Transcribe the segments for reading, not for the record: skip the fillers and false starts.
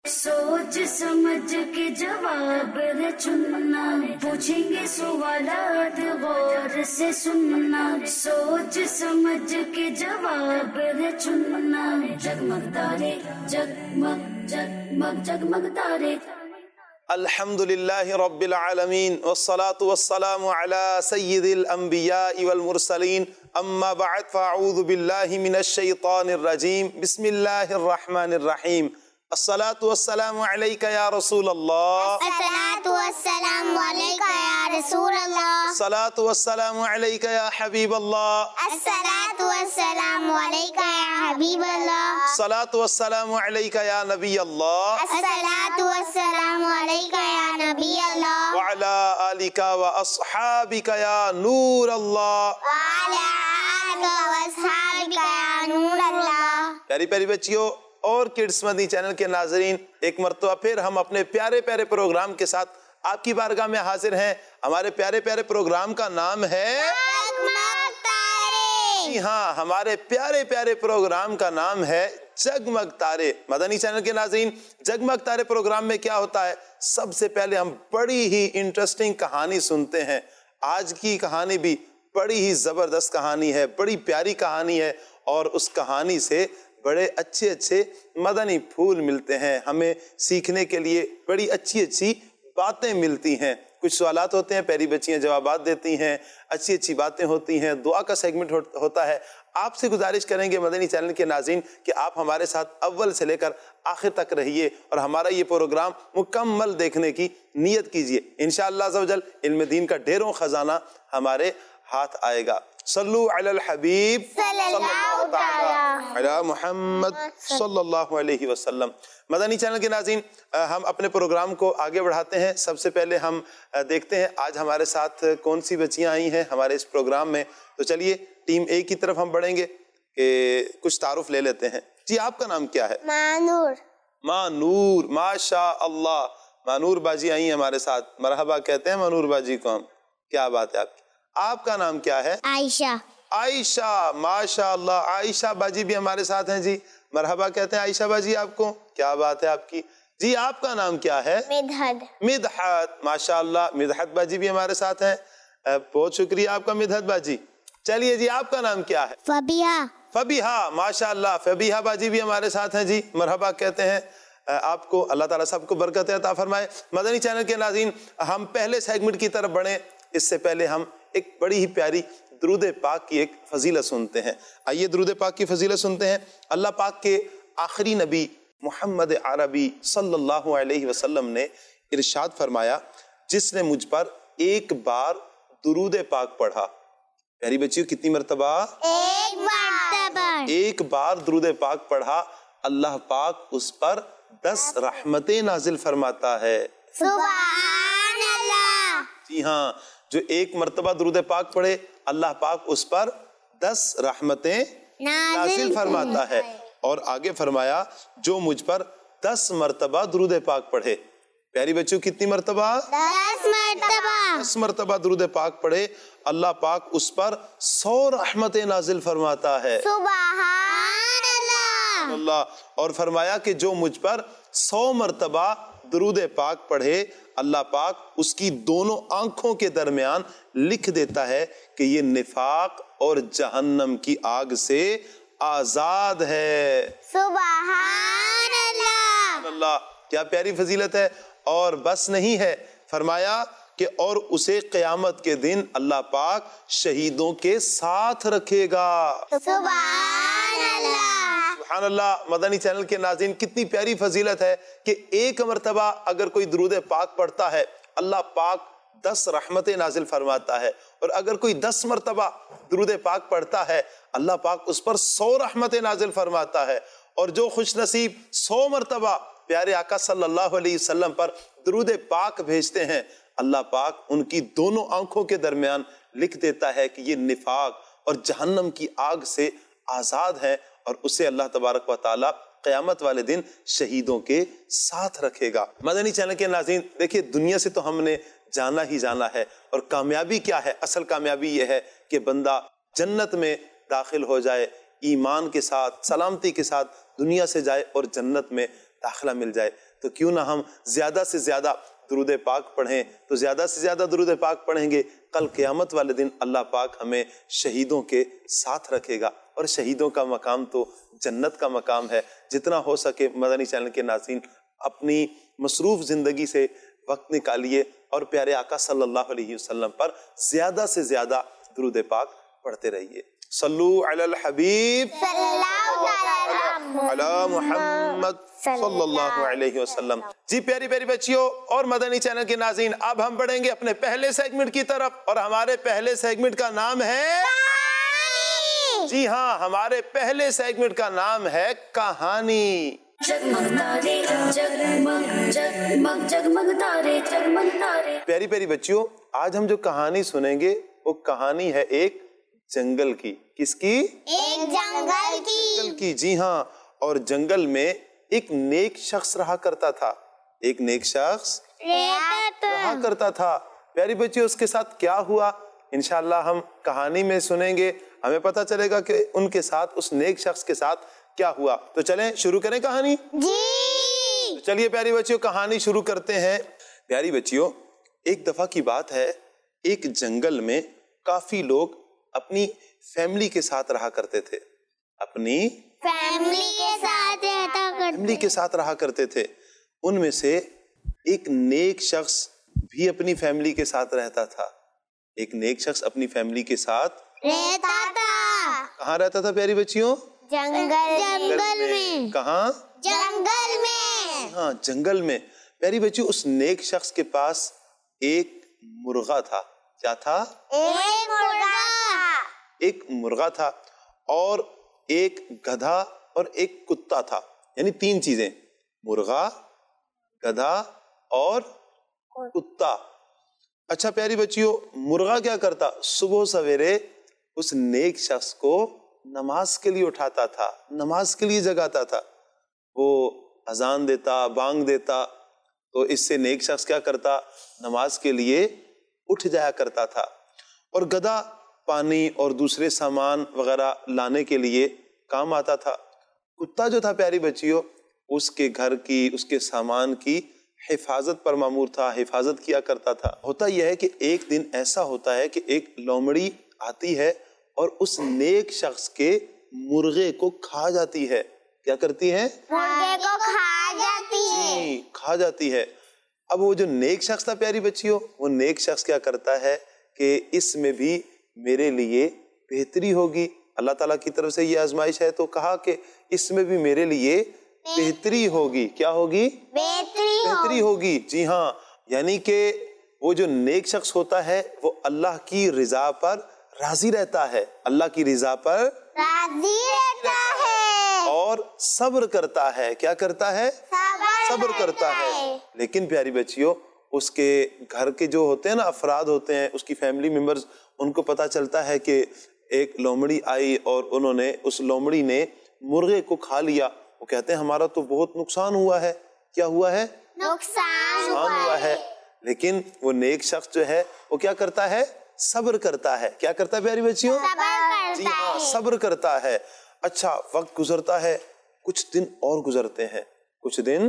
सोच समझ के जवाब है चुनना, पूछेंगे सवालात गौर से सुनना, सोच समझ के जवाब है चुनना, जगमग तारे जगमग जगमग जगमग तारे। अल्हम्दुलिल्लाहि रब्बिल आलमीन वस्सलातु वस्सलामु अला सय्यिदिल अंबिया'i वल मुरसलीन अम्मा बअद फअऊज़ु बिल्लाहि मिनश शैतानिर रजीम बिस्मिल्लाहिर रहमानिर रहीम। अस्सलातु वस्सलामु अलैका या रसूल अल्लाह, अस्सलातु वस्सलामु अलैका या रसूल अल्लाह, अस्सलातु वस्सलामु अलैका या हबीब अल्लाह, अस्सलातु वस्सलामु अलैका या हबीब अल्लाह, अस्सलातु वस्सलामु अलैका या नबी अल्लाह, अस्सलातु वस्सलामु अलैका या नबी अल्लाह, व अला आलिका व अस्हाबिका या नूर अल्लाह, व अला आलिका व अस्हाबिका या नूर अल्लाह। प्यारी प्यारी बच्चियों और किड्स मदनी चैनल के नाजरीन, एक मरतबा फिर हम अपने प्यारे प्यारे प्रोग्राम के साथ आपकी बारगाह में हाजिर हैं। हमारे प्यारे प्यारे प्रोग्राम का नाम है जगमग तारे। जी हाँ, हमारे प्यारे प्यारे प्रोग्राम का नाम है जगमग तारे। मदनी चैनल के नाजरीन, जगमग तारे प्रोग्राम में क्या होता है, सबसे पहले हम बड़ी ही इंटरेस्टिंग कहानी सुनते हैं। आज की कहानी भी बड़ी ही जबरदस्त कहानी है, बड़ी प्यारी कहानी है और उस कहानी से बड़े अच्छे अच्छे मदनी फूल मिलते हैं। हमें सीखने के लिए बड़ी अच्छी अच्छी बातें मिलती हैं। कुछ सवालात होते हैं, प्यारी बच्चियां जवाबात देती हैं, अच्छी अच्छी बातें होती हैं, दुआ का सेगमेंट होता है। आपसे गुजारिश करेंगे मदनी चैनल के नाज़रीन कि आप हमारे साथ अव्वल से लेकर आखिर तक रहिए और हमारा ये प्रोग्राम मुकम्मल देखने की नीयत कीजिए। इंशाअल्लाह अज़्ज़ व जल इल्म दीन का ढेरों खजाना हमारे हाथ आएगा। सल्लु अलल हबीब सल्लल्लाहु तआला अला मुहम्मद सल्लल्लाहु अलैहि वसल्लम। मदनी चैनल के नाज़रीन, हम अपने प्रोग्राम को आगे बढ़ाते हैं। सबसे पहले हम देखते हैं आज हमारे साथ कौन सी बच्चियां आई हैं हमारे इस प्रोग्राम में। तो चलिए टीम ए की तरफ हम बढ़ेंगे कि कुछ तारुफ ले लेते हैं। जी, आपका नाम क्या है? मानूर। मानूर, माशा अल्लाह, मानूर बाजी आई हमारे साथ। मरहबा कहते हैं मानूर बाजी को हम। क्या बात है आपकी। आपका नाम क्या है? आयशा। आयशा, माशा अल्लाह, आयशा बाजी भी हमारे साथ हैं जी। मरहबा कहते हैं आयशा बाजी आपको। क्या बात है आपकी। जी, आपका नाम क्या है? मिदहत। मिदहत, माशा अल्लाह, मिदहत बाजी भी हमारे साथ हैं। बहुत शुक्रिया आपका मिदहत बाजी। चलिए जी, आपका नाम क्या है? फबिहा। फबीहा, माशा अल्लाह, फबीहा बाजी भी हमारे साथ हैं जी। मरहबा कहते हैं आपको। अल्लाह ताला सबको बरकत अता फरमाए। मदनी चैनल के नाज़रीन, हम पहले सेगमेंट की तरफ बढ़े इससे पहले हम एक बड़ी ही प्यारी दुरूद पाक की एक फजीलत सुनते हैं। आइए दुरूद पाक की फजीलत सुनते हैं। अल्लाह पाक के आखिरी नबी मोहम्मद अरबी सल्लल्लाहु अलैहि वसल्लम ने इरशाद फरमाया, जिसने मुझ पर एक बार दुरूद पाक पढ़ा। प्यारी बच्चियों, कितनी मर्तबा? एक मर्तबा। एक बार दुरूद पाक पढ़ा, अल्लाह पाक उस पर 10 रहमतें नाजिल फरमाता है। सुभान अल्लाह। जी हाँ, जो एक मर्तबा दुरूद पाक पढ़े, अल्लाह पाक उस पर 10 रहमतें नाजिल फरमाता है। और आगे फरमाया, जो मुझ पर 10 मर्तबा दुरूद पाक पढ़े। प्यारी बच्चों, कितनी मर्तबा? 10 मर्तबा। 10 मर्तबा दुरूद पाक पढ़े, अल्लाह पाक उस पर 100 रहमतें नाजिल फरमाता है। सुभान अल्लाह। अल्लाह। और फरमाया कि जो मुझ पर 100 मर्तबा दुरूद पाक पढ़े, अल्लाह पाक उसकी दोनों आंखों के दरमियान लिख देता है कि ये निफाक और जहन्नम की आग से आजाद है। सुभान अल्लाह। अल्लाह, क्या प्यारी फजीलत है। और बस नहीं है, फरमाया कि और उसे क़यामत के दिन अल्लाह पाक शहीदों के साथ रखेगा। सुभान अल्लाह। सुभान अल्लाह। मदनी चैनल के नाज़रीन, कितनी प्यारी फजीलत है कि एक मर्तबा अगर कोई दुरूद पाक पढ़ता है, अल्लाह पाक 10 रहमतें नाजिल फरमाता है। और अगर कोई 10 मर्तबा दुरूद पाक पढ़ता है, अल्लाह पाक उस पर 100 रहमतें नाजिल फरमाता है। और जो खुश नसीब 100 मर्तबा प्यारे आका सल्लल्लाहु अलैहि वसल्लम पर दुरूद पाक भेजते हैं, अल्लाह पाक उनकी दोनों आंखों के दरमियान लिख देता है कि ये निफाक और जहन्नम की आग से आजाद है और उसे अल्लाह तबारक व तआला क़यामत वाले दिन शहीदों के साथ रखेगा। मदनी चैनल के नाज़रीन, देखिए, दुनिया से तो हमने जाना ही जाना है और कामयाबी क्या है? असल कामयाबी यह है कि बंदा जन्नत में दाखिल हो जाए, ईमान के साथ, सलामती के साथ दुनिया से जाए और जन्नत में दाखिला मिल जाए। تو کیوں نہ ہم زیادہ سے زیادہ درود پاک پڑھیں. تو زیادہ سے زیادہ درود پاک پڑھیں گے, کل قیامت والے دن اللہ پاک ہمیں شہیدوں کے ساتھ رکھے گا, اور شہیدوں کا مقام تو جنت کا مقام ہے. جتنا ہو سکے مدنی چینل کے ناظرین اپنی مصروف زندگی سے وقت نکالیے اور پیارے آقا صلی اللہ علیہ وسلم پر زیادہ سے زیادہ درود پاک پڑھتے رہیے. صلو علی الحبیب صلی اللہ علی محمد صلی اللہ علیہ وسلم. جی پیاری پیاری بچیوں اور مدنی چینل کے ناظرین, اب ہم بڑھیں گے اپنے پہلے سیگمنٹ کی طرف, اور ہمارے پہلے سیگمنٹ کا نام ہے, جی ہاں, ہمارے پہلے سیگمنٹ کا نام ہے کہانی. جگمگ تارے جگمگ جگمگ جگمگ تارے جگمگ تارے. پیاری پیاری بچیوں, آج ہم جو کہانی سنیں گے وہ کہانی ہے ایک جنگل کی. کس کی؟ ایک جنگل جنگل کی. جی ہاں, اور جنگل میں ایک نیک شخص رہا کرتا تھا. ایک نیک شخص رہا کرتا تھا. پیاری بچیوں, اس کے ساتھ کیا ہوا انشاءاللہ ہم کہانی میں سنیں گے, ہمیں پتہ چلے گا کہ ان کے ساتھ, اس نیک شخص کے ساتھ کیا ہوا. تو چلیں شروع کریں کہانی. جی چلیے پیاری بچیوں کہانی شروع کرتے ہیں. پیاری بچیوں, ایک دفعہ کی بات ہے, ایک جنگل میں کافی لوگ اپنی فیملی کے ساتھ رہا کرتے تھے. اپنی فیملی کے ساتھ رہا کرتے تھے. ان میں سے ایک نیک شخص بھی اپنی فیملی کے ساتھ رہتا تھا. ایک نیک شخص اپنی فیملی کے ساتھ رہتا تھا. کہاں رہتا تھا پیاری بچیوں؟ جنگل میں. کہاں؟ جنگل میں. ہاں جنگل میں. پیاری بچیوں, اس نیک شخص کے پاس ایک مرغا تھا. کیا تھا؟ ایک مرغا تھا, اور ایک گدھا اور ایک کتا تھا. یعنی 3 چیزیں, مرغا, گدھا اور کتا. اچھا پیاری بچیوں, مرغا کیا کرتا؟ صبح سویرے اس نیک شخص کو نماز کے لیے اٹھاتا تھا, نماز کے لیے جگاتا تھا. وہ اذان دیتا, بانگ دیتا, تو اس سے نیک شخص کیا کرتا؟ نماز کے لیے اٹھ جایا کرتا تھا. اور گدھا پانی اور دوسرے سامان وغیرہ لانے کے لیے کام آتا تھا. کتا جو تھا پیاری بچیوں, اس کے گھر کی, اس کے سامان کی حفاظت پر مامور تھا, حفاظت کیا کرتا تھا. ہوتا یہ ہے کہ ایک دن ایسا ہوتا ہے کہ ایک لومڑی آتی ہے اور اس نیک شخص کے مرغے کو کھا جاتی ہے. کیا کرتی ہے؟ مرغے کو کھا جاتی ہے. کھا جاتی ہے. اب وہ جو نیک شخص تھا پیاری بچیوں, وہ نیک شخص کیا کرتا ہے کہ اس میں بھی میرے لیے بہتری ہوگی. اللہ تعالیٰ کی طرف سے یہ آزمائش ہے, تو کہا کہ اس میں بھی میرے لیے بہتری ہوگی. کیا ہوگی؟ بہتری ہوگی. جی ہاں, یعنی کہ وہ جو نیک شخص ہوتا ہے وہ اللہ کی رضا پر راضی رہتا ہے, اللہ کی رضا پر راضی رہتا ہے اور صبر کرتا ہے. کیا کرتا ہے؟ صبر کرتا ہے. لیکن پیاری بچیوں, اس کے گھر کے جو ہوتے ہیں نا, افراد ہوتے ہیں, اس کی فیملی ممبرز, ان کو پتا چلتا ہے کہ ایک لومڑی آئی اور انہوں نے, اس لومڑی نے مرغے کو کھا لیا. وہ کہتے ہیں ہمارا تو بہت نقصان ہوا ہے. کیا ہوا ہے؟ نقصان ہوا ہے. لیکن وہ نیک شخص جو ہے وہ کیا کرتا ہے؟ صبر کرتا ہے. کیا کرتا ہے پیاری بچیوں؟ جی ہاں, صبر کرتا ہے. اچھا وقت گزرتا ہے, کچھ دن اور گزرتے ہیں, کچھ دن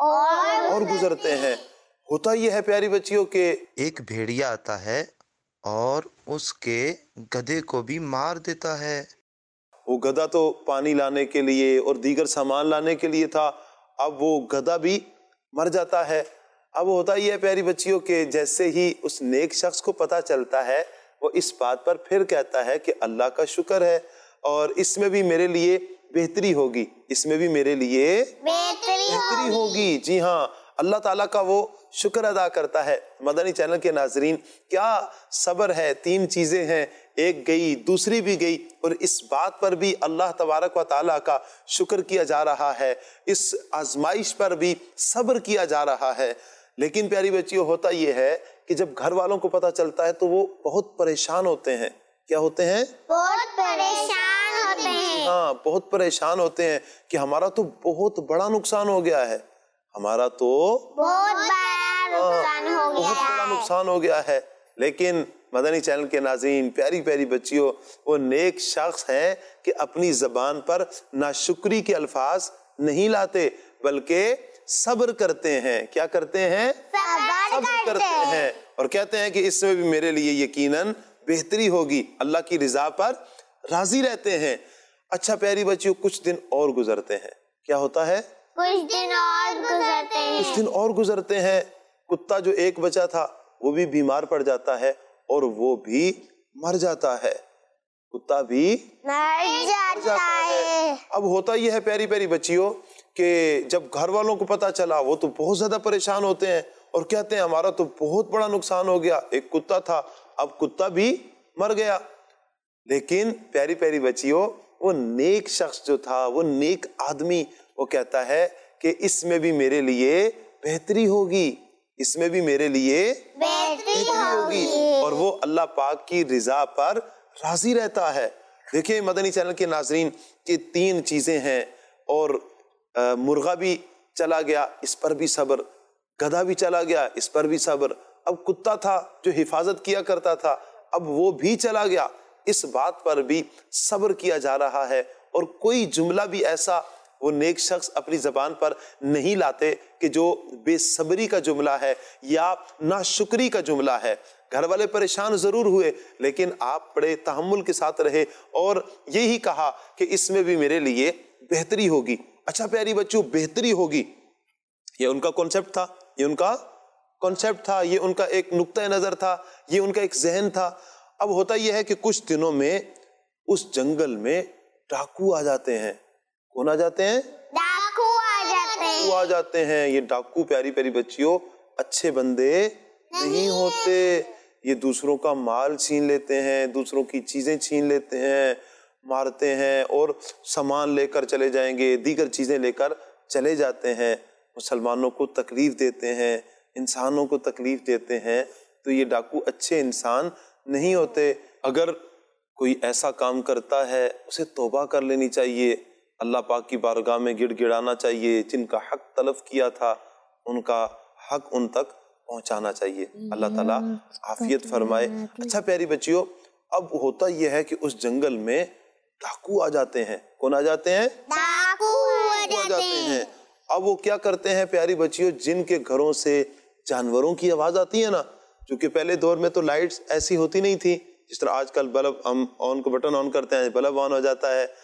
اور گزرتے ہیں. ہوتا یہ ہے پیاری بچیوں کہ ایک بھیڑیا آتا ہے اور اس کے گدھے کو بھی مار دیتا ہے. وہ گدھا تو پانی لانے کے لیے اور دیگر سامان لانے کے لیے تھا, اب وہ گدھا بھی مر جاتا ہے. اب ہوتا یہ ہے پیاری بچیوں کہ جیسے ہی اس نیک شخص کو پتا چلتا ہے, وہ اس بات پر پھر کہتا ہے کہ اللہ کا شکر ہے, اور اس میں بھی میرے لیے بہتری ہوگی, اس میں بھی میرے لیے بہتری ہوگی. جی ہاں, اللہ تعالیٰ کا وہ شکر ادا کرتا ہے. مدنی چینل کے ناظرین, کیا صبر ہے. 3 چیزیں ہیں, ایک گئی دوسری بھی گئی, اور اس بات پر بھی اللہ تبارک و تعالیٰ کا شکر کیا جا رہا ہے, اس آزمائش پر بھی صبر کیا جا رہا ہے. لیکن پیاری بچیوں, ہوتا یہ ہے کہ جب گھر والوں کو پتا چلتا ہے تو وہ بہت پریشان ہوتے ہیں. کیا ہوتے ہیں؟ بہت پریشان ہوتے ہیں. ہاں, بہت پریشان ہوتے ہیں کہ ہمارا تو بہت بڑا نقصان ہو گیا ہے, ہمارا تو بہت بڑا نقصان ہو گیا ہے. لیکن مدنی چینل کے ناظرین, پیاری پیاری بچیوں, وہ نیک شخص ہیں کہ اپنی زبان پر ناشکری کے الفاظ نہیں لاتے, بلکہ सब्र करते हैं। क्या करते हैं? सब्र करते हैं। और कहते हैं कि इसमें भी मेरे लिए यकीनन बेहतरी होगी, अल्लाह की रजा पर राजी रहते हैं। अच्छा प्यारी बच्चियों, कुछ दिन और गुजरते हैं। क्या होता है? कुछ दिन और गुजरते हैं। कुछ दिन और गुजरते हैं। कुत्ता जो एक बचा था वो भी बीमार पड़ जाता है और वो भी मर जाता है। कुत्ता भी मर जाता है। अब होता ये है प्यारी प्यारी बच्चियों कि जब घर वालों को पता चला वो तो बहुत ज्यादा परेशान होते हैं और कहते हैं हमारा तो बहुत बड़ा नुकसान हो गया, एक कुत्ता था अब कुत्ता भी मर गया। लेकिन प्यारी प्यारी बच्चियों, वो नेक शख्स जो था, वो नेक आदमी, वो कहता है कि इसमें भी मेरे लिए बेहतरी होगी, इसमें भी मेरे लिए बेहतरी होगी। और वो अल्लाह पाक की रजा पर राजी रहता है। देखिए मदनी चैनल के नाजरीन कि 3 चीजें हैं और मुर्गा भी चला गया, इस पर भी सब्र, गधा भी चला गया, इस पर भी सब्र, अब कुत्ता था जो हिफाजत किया करता था, अब वो भी चला गया, इस बात पर भी सब्र किया जा रहा है। और कोई जुमला भी ऐसा वो नेक शख्स अपनी जबान पर नहीं लाते कि जो बेसब्री का जुमला है या नाशुक्री का जुमला है। घर वाले परेशान जरूर हुए लेकिन आप बड़े तहम्मुल के साथ रहे और यही कहा कि इसमें भी मेरे लिए बेहतरी होगी। अच्छा प्यारी बच्चों, बेहतरी होगी ये उनका कॉन्सेप्ट था, ये उनका कॉन्सेप्ट था, ये उनका एक नुक्ता नजर था, ये उनका एक जहन था। अब होता यह है कि कुछ दिनों में उस जंगल में डाकू आ जाते हैं। कौन आ जाते हैं? डाकू आ जाते हैं। डाकू आ जाते हैं। ये डाकू प्यारी प्यारी बच्चियों अच्छे बंदे नहीं होते, ये दूसरों का माल छीन लेते हैं, दूसरों की चीजें छीन लेते हैं, मारते हैं और सामान लेकर चले जाएंगे, दीगर चीजें लेकर चले जाते हैं, मुसलमानों को तकलीफ देते हैं, इंसानों को तकलीफ देते हैं। तो ये डाकू अच्छे इंसान नहीं होते। अगर कोई ऐसा काम करता है उसे तौबा कर लेनी चाहिए, अल्लाह पाक की बारगाह में गिड़गिड़ाना चाहिए, जिनका हक तलफ किया था उनका हक उन तक पहुंचाना चाहिए। अल्लाह ताला आफियत फरमाए। अच्छा प्यारी बच्चियों, अब होता यह है कि उस जंगल में डाकू आ जाते हैं। कौन आ जाते हैं? डाकू आ जाते हैं। अब वो क्या करते हैं प्यारी बच्चियों, जिनके घरों से जानवरों की आवाज आती है ना, क्योंकि पहले दौर में तो लाइट्स ऐसी होती नहीं थी जिस तरह आजकल बल्ब हम ऑन को बटन ऑन करते हैं बल्ब ऑन हो जाता है,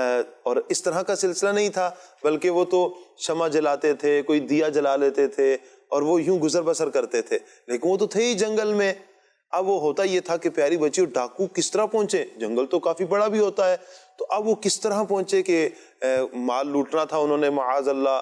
और इस तरह का सिलसिला नहीं था, बल्कि वो तो शमा जलाते थे, कोई दिया जला लेते थे और वो यूं गुजर बसर करते थे। लेकिन वो तो थे ही जंगल में। अब वो होता ये था कि प्यारी बच्चियों डाकू किस तरह पहुंचे, जंगल तो काफी बड़ा भी होता है, तो अब वो किस तरह पहुंचे कि माल लूटना था उन्होंने माअज़ अल्लाह।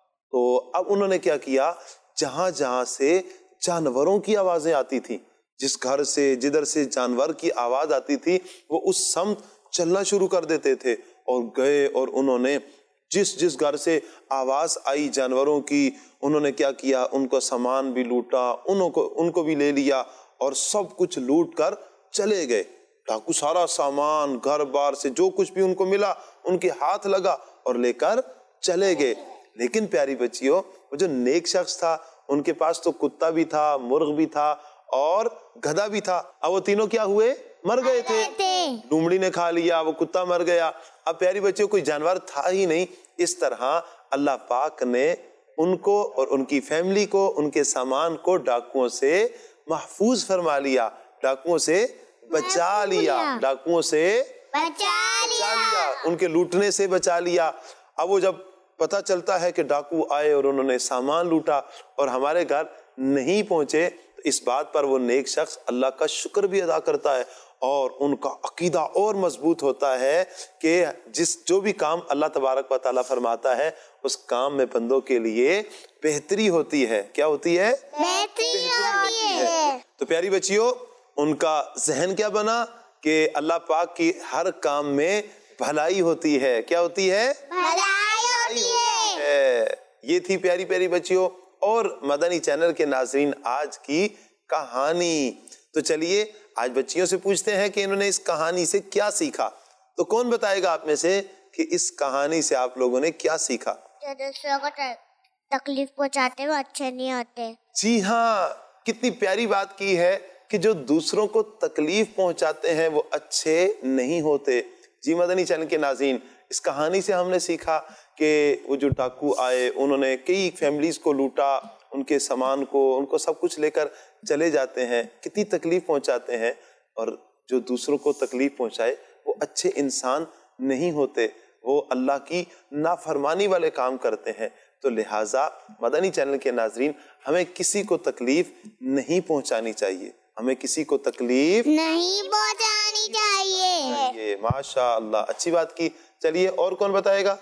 तो अब उन्होंने क्या किया, जहां जहां से जानवरों की आवाजें आती थी, जिस घर से जिधर से जानवर की आवाज आती थी, वो उस समत चलना शुरू कर देते थे और गए और उन्होंने जिस जिस घर से आवाज आई जानवरों की, उन्होंने क्या किया, उनको सामान भी लूटा, उनको भी ले लिया और सब कुछ लूट कर चले गए। डाकू सारा सामान घर बार से जो कुछ भी उनको मिला उनके हाथ लगा और लेकर चले गए। लेकिन प्यारी बच्चियों, वो जो नेक शख्स था उनके पास तो कुत्ता भी था, मुर्ग भी था और गधा भी था। अब वो तीनों क्या हुए, मर गए थे। लोमड़ी ने खा लिया, वो कुत्ता मर गया। अब प्यारी बच्चियों कोई जानवर था ही नहीं। इस तरह अल्लाह पाक ने उनको और उनकी फैमिली को, उनके सामान को डाकुओं से महफूज फरमा लिया, डाकुओं से बचा लिया, डाकुओं से बचा लिया, उनके लूटने से बचा लिया। अब वो जब पता चलता है कि डाकू आए और उन्होंने सामान लूटा और हमारे घर नहीं पहुंचे, तो इस बात पर वो नेक शख्स अल्लाह का शुक्र भी अदा करता है और उनका अकीदा और मजबूत होता है कि जो भी काम अल्लाह तबारक व तआला फरमाता है उस काम में बंदों के लिए बेहतरी होती है। क्या होती है? बेहतरी होती है। तो प्यारी बच्चियों, उनका जहन क्या बना कि अल्लाह पाक की हर काम में भलाई होती है। क्या होती है? भलाई होती है। ये थी प्यारी प्यारी बच्चियों और मदनी चैनल के नाज़रीन आज की कहानी। तो चलिए आज बच्चियों से पूछते हैं कि इन्होंने इस कहानी से क्या सीखा। तो कौन बताएगा आप में से कि इस कहानी से आप लोगों ने क्या सीखा? जो दूसरों को तकलीफ पहुंचाते हैं वो अच्छे नहीं होते। जी हाँ, कितनी प्यारी बात की है कि जो दूसरों को तकलीफ पहुंचाते हैं वो अच्छे नहीं होते। जी मदनी चैनल के नाज़रीन, इस कहानी से हमने सीखा کہ وہ جو ڈاکو آئے انہوں نے کئی فیملیز کو لوٹا, ان کے سامان کو, ان کو سب کچھ لے کر چلے جاتے ہیں, کتنی تکلیف پہنچاتے ہیں. اور جو دوسروں کو تکلیف پہنچائے وہ اچھے انسان نہیں ہوتے, وہ اللہ کی نافرمانی والے کام کرتے ہیں. تو لہٰذا مدنی چینل کے ناظرین, ہمیں کسی کو تکلیف نہیں پہنچانی چاہیے, ہمیں کسی کو تکلیف نہیں پہنچانی چاہیے. ماشاء اللہ, اچھی بات کی. چلیے اور کون بتائے گا؟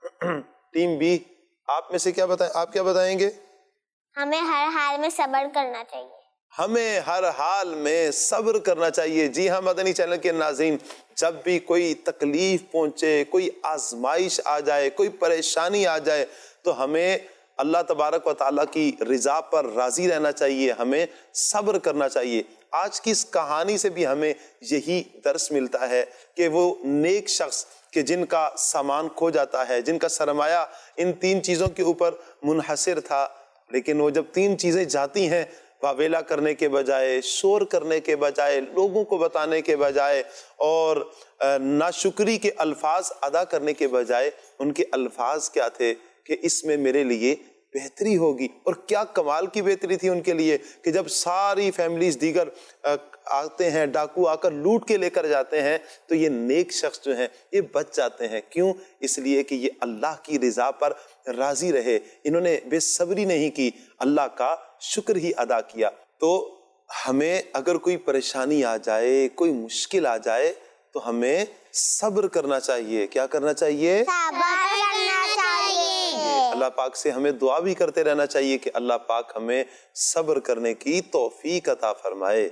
ٹیم بی, آپ میں سے کیا بتائیں, آپ کیا بتائیں گے؟ ہمیں ہر حال میں صبر کرنا چاہیے. ہمیں ہر حال میں صبر کرنا چاہیے. جی ہاں مدنی چینل کے ناظرین, جب بھی کوئی تکلیف پہنچے, کوئی آزمائش آ جائے, کوئی پریشانی آ جائے, تو ہمیں اللہ تبارک و تعالیٰ کی رضا پر راضی رہنا چاہیے, ہمیں صبر کرنا چاہیے. آج کی اس کہانی سے بھی ہمیں یہی درس ملتا ہے کہ وہ نیک شخص کہ جن کا سامان کھو جاتا ہے, جن کا سرمایہ ان 3 چیزوں کے اوپر منحصر تھا, لیکن وہ جب 3 چیزیں جاتی ہیں, واویلا کرنے کے بجائے, شور کرنے کے بجائے, لوگوں کو بتانے کے بجائے, اور ناشکری کے الفاظ ادا کرنے کے بجائے, ان کے الفاظ کیا تھے کہ اس میں میرے لیے بہتری ہوگی. اور کیا کمال کی بہتری تھی ان کے لیے کہ جب ساری فیملیز دیگر آتے ہیں, ڈاکو آ کر لوٹ کے لے کر جاتے ہیں, تو یہ نیک شخص جو ہیں یہ بچ جاتے ہیں. کیوں؟ اس لیے کہ یہ اللہ کی رضا پر راضی رہے, انہوں نے بے صبری نہیں کی, اللہ کا شکر ہی ادا کیا. تو ہمیں اگر کوئی پریشانی آ جائے, کوئی مشکل آ جائے, تو ہمیں صبر کرنا چاہیے. کیا کرنا چاہیے؟ صبر کرنا چاہیے. اللہ پاک سے ہمیں دعا بھی کرتے رہنا چاہیے کہ اللہ پاک ہمیں صبر کرنے کی توفیق عطا فرمائے.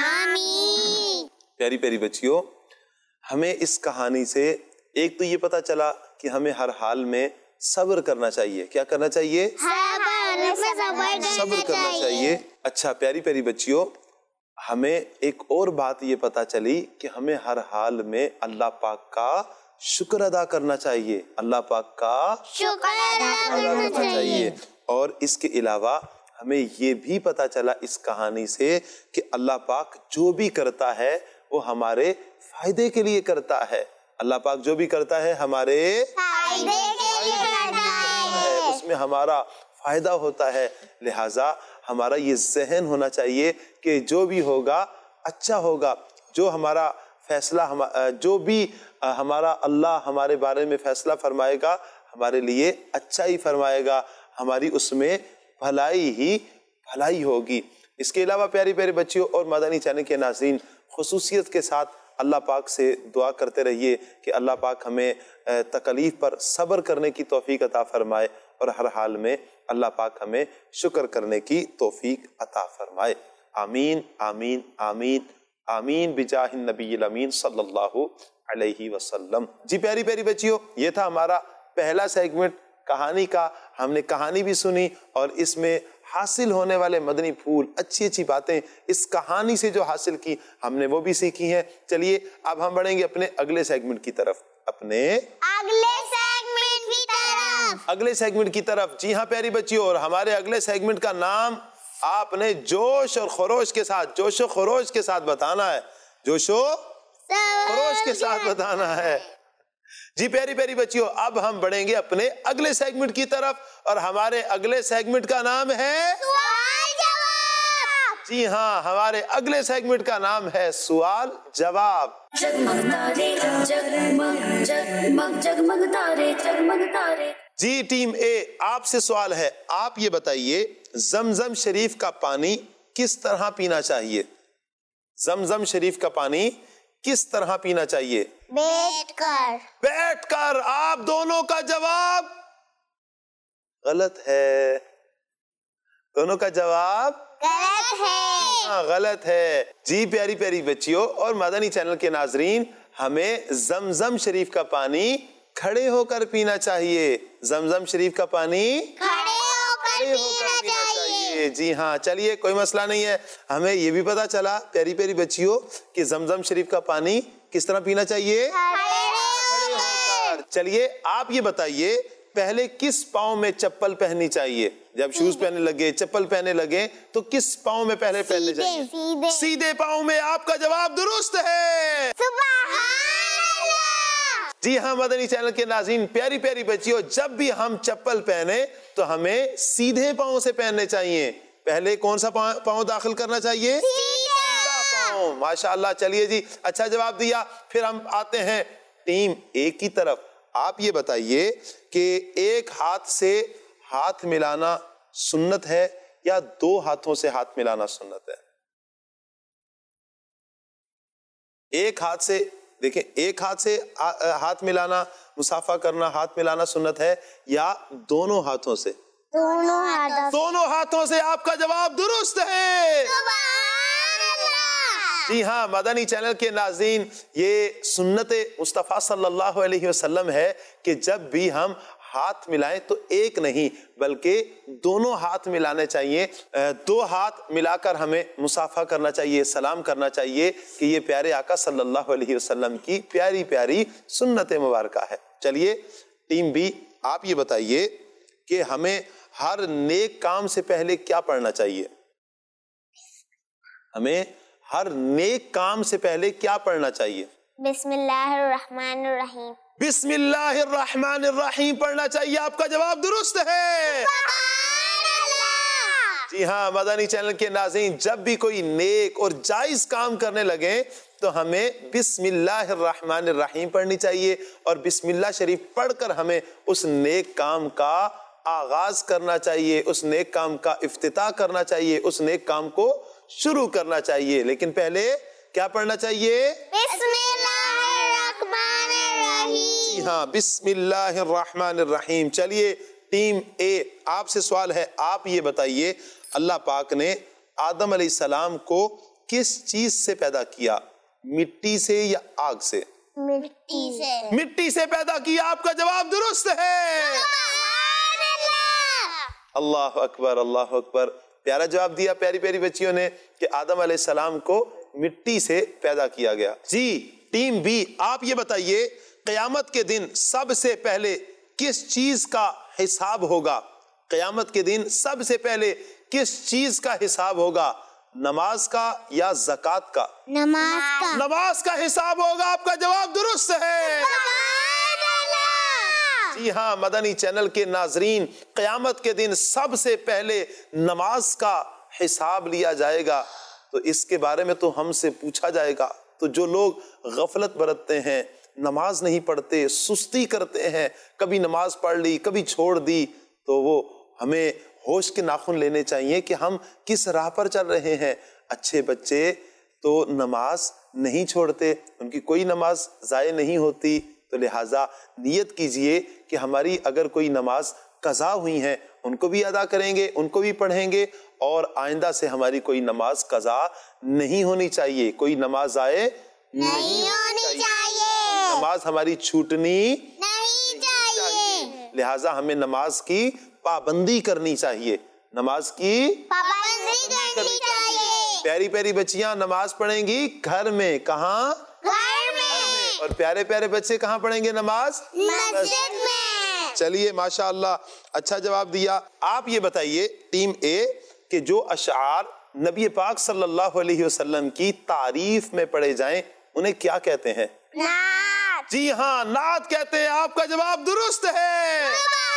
آمین. پیاری پیاری بچیوں, ہمیں اس کہانی سے ایک تو یہ پتا چلا کہ ہمیں ہر حال میں صبر کرنا چاہیے. کیا کرنا چاہیے؟ صبر کرنا چاہیے. اچھا پیاری پیاری بچیوں, ہمیں ایک اور بات یہ پتا چلی کہ ہمیں ہر حال میں اللہ پاک کا شکر ادا کرنا چاہیے. اللہ پاک کا شکر ادا کرنا چاہیے. اور اس کے علاوہ ہمیں یہ بھی پتا چلا اس کہانی سے کہ اللہ پاک جو بھی کرتا ہے وہ ہمارے فائدے کے لیے کرتا ہے. اللہ پاک جو بھی کرتا ہے ہمارے فائدے کے لیے کرتا ہے. اس میں ہمارا فائدہ ہوتا ہے. لہٰذا ہمارا یہ ذہن ہونا چاہیے کہ جو بھی ہوگا اچھا ہوگا. جو ہمارا فیصلہ, جو بھی ہمارا اللہ ہمارے بارے میں فیصلہ فرمائے گا, ہمارے لیے اچھا ہی فرمائے گا, ہماری اس میں بھلائی ہی بھلائی ہوگی. اس کے علاوہ پیاری پیاری بچیوں اور مدنی چینل کے ناظرین, خصوصیت کے ساتھ اللہ پاک سے دعا کرتے رہیے کہ اللہ پاک ہمیں تکلیف پر صبر کرنے کی توفیق عطا فرمائے, اور ہر حال میں اللہ پاک ہمیں شکر کرنے کی توفیق عطا فرمائے. آمین آمین آمین آمین بجاہ النبی الامین صلی اللہ علیہ وسلم. جی پیاری پیاری بچیوں, یہ تھا ہمارا پہلا سیگمنٹ کہانی کا. ہم نے کہانی بھی سنی اور اس میں حاصل ہونے والے مدنی پھول, اچھی اچھی باتیں اس کہانی سے جو حاصل کی ہم نے وہ بھی سیکھی ہیں. چلیے اب ہم بڑھیں گے اپنے اگلے سیگمنٹ کی طرف, اپنے اگلے سیگمنٹ کی طرف. جی ہاں پیاری بچیوں, اور ہمارے اگلے سیگمنٹ کا نام آپ نے جوش اور خروش کے ساتھ بتانا ہے. جوش و خروش کے ساتھ بتانا ہے. جی پیاری پیاری بچیوں, اب ہم بڑھیں گے اپنے اگلے سیگمنٹ کی طرف, اور ہمارے اگلے سیگمنٹ کا نام ہے سوال جواب. جی ہاں, ہمارے اگلے سیگمنٹ کا نام ہے سوال جواب. جگمگ تارے جگمگ جگمگ جگمگ تارے جگمگ تارے. جی ٹیم اے, آپ سے سوال ہے, آپ یہ بتائیے زمزم شریف کا پانی کس طرح پینا چاہیے؟ زمزم شریف کا پانی کس طرح پینا چاہیے؟ بیٹھ کر. آپ دونوں کا جواب غلط ہے. دونوں کا جواب غلط ہے. جی پیاری پیاری بچیوں اور مدنی چینل کے ناظرین, ہمیں زمزم شریف کا پانی کھڑے ہو کر پینا چاہیے. زمزم شریف کا پانی کھڑے ہو کر پینا چاہیے. جی ہاں, چلیے کوئی مسئلہ نہیں ہے. ہمیں یہ بھی پتا چلا پیاری پیاری بچیوں کہ زمزم شریف کا پانی کس طرح پینا چاہیے؟ چلیے آپ یہ بتائیے, پہلے کس پاؤں میں چپل پہننی چاہیے؟ جب شوز پہننے لگے, چپل پہننے لگے, تو کس پاؤں میں پہلے پہننے چاہیے؟ سیدھے پاؤں میں. آپ کا جواب درست ہے. جی ہاں مدنی چینل کے ناظرین، پیاری پیاری بچیوں، جب بھی ہم چپل پہنے تو ہمیں سیدھے پاؤں سے پہننے چاہیے. پہلے کون سا پاؤں داخل کرنا چاہیے؟ سیدھا پاؤں. ماشاءاللہ. چلیے جی، اچھا جواب دیا. پھر ہم آتے ہیں ٹیم اے کی طرف. آپ یہ بتائیے کہ ایک ہاتھ سے ہاتھ ملانا سنت ہے یا دو ہاتھوں سے ہاتھ ملانا سنت ہے؟ ایک ہاتھ سے، دیکھیں، ایک ہاتھ سے ہاتھ ملانا، مصافحہ کرنا، ہاتھ ملانا سنت ہے یا دونوں ہاتھوں سے؟ دونوں ہاتھوں سے. آپ کا جواب درست ہے. جی ہاں مدنی چینل کے ناظرین، یہ سنت مصطفیٰ صلی اللہ علیہ وسلم ہے کہ جب بھی ہم ہاتھ ملائیں تو ایک نہیں بلکہ دونوں ہاتھ ملانے چاہیے. دو ہاتھ ملا کر ہمیں مصافحہ کرنا چاہیے، سلام کرنا چاہیے کہ یہ پیارے آقا صلی اللہ علیہ وسلم کی پیاری پیاری سنت مبارکہ ہے. چلیے ٹیم بی، آپ یہ بتائیے کہ ہمیں ہر نیک کام سے پہلے کیا پڑھنا چاہیے؟ ہمیں ہر نیک کام سے پہلے کیا پڑھنا چاہیے؟ بسم اللہ الرحمن الرحیم. بسم اللہ الرحمن الرحیم پڑھنا چاہیے. آپ کا جواب درست ہے. جی ہاں مدنی چینل کے ناظرین، جب بھی کوئی نیک اور جائز کام کرنے لگے تو ہمیں بسم اللہ الرحمن الرحیم پڑھنی چاہیے اور بسم اللہ شریف پڑھ کر ہمیں اس نیک کام کا آغاز کرنا چاہیے، اس نیک کام کا افتتاح کرنا چاہیے، اس نیک کام کو شروع کرنا چاہیے. لیکن پہلے کیا پڑھنا چاہیے؟ بسم اللہ الرحمن الرحیم. جی ہاں بسم اللہ الرحمن الرحیم. چلیے ٹیم اے، آپ سے سوال ہے. آپ یہ بتائیے اللہ پاک نے آدم علیہ السلام کو کس چیز سے پیدا کیا؟ مٹی سے یا آگ سے؟ مٹی سے. مٹی سے پیدا کیا. آپ کا جواب درست ہے. اللہ اکبر، اللہ اکبر. پیارا جواب دیا پیاری پیاری بچیوں نے کہ آدم علیہ السلام کو مٹی سے پیدا کیا گیا. جی ٹیم بی، آپ یہ بتائیے قیامت کے دن سب سے پہلے کس چیز کا حساب ہوگا؟ قیامت کے دن سب سے پہلے کس چیز کا حساب ہوگا؟ نماز کا یا زکوٰۃ کا؟ نماز کا حساب ہوگا. آپ کا جواب درست ہے. جی ہاں مدنی چینل کے ناظرین، قیامت کے دن سب سے پہلے نماز کا حساب لیا جائے گا. تو اس کے بارے میں تو ہم سے پوچھا جائے گا. تو جو لوگ غفلت برتتے ہیں، نماز نہیں پڑھتے، سستی کرتے ہیں، کبھی نماز پڑھ لی کبھی چھوڑ دی، تو وہ ہمیں ہوش کے ناخن لینے چاہیے کہ ہم کس راہ پر چل رہے ہیں. اچھے بچے تو نماز نہیں چھوڑتے، ان کی کوئی نماز ضائع نہیں ہوتی. تو لہٰذا نیت کیجئے کہ ہماری اگر کوئی نماز قضا ہوئی ہیں ان کو بھی ادا کریں گے، ان کو بھی پڑھیں گے، اور آئندہ سے ہماری کوئی نماز قضا نہیں ہونی چاہیے، کوئی نماز ضائع نہیں ہونی چاہیے، نماز ہماری چھوٹنی نہیں چاہیے. لہٰذا ہمیں نماز کی پابندی کرنی چاہیے، نماز کی پابندی کرنی چاہیے. پیاری پیاری بچیاں نماز پڑھیں گی گھر میں. کہاں؟ گھر میں. اور پیارے پیارے بچے کہاں پڑھیں گے نماز؟ مسجد میں. چلیے ماشاءاللہ اچھا جواب دیا. آپ یہ بتائیے ٹیم اے کہ جو اشعار نبی پاک صلی اللہ علیہ وسلم کی تعریف میں پڑھے جائیں انہیں کیا کہتے ہیں؟ نعت. جی ہاں نعت کہتے ہیں. آپ کا جواب درست ہے.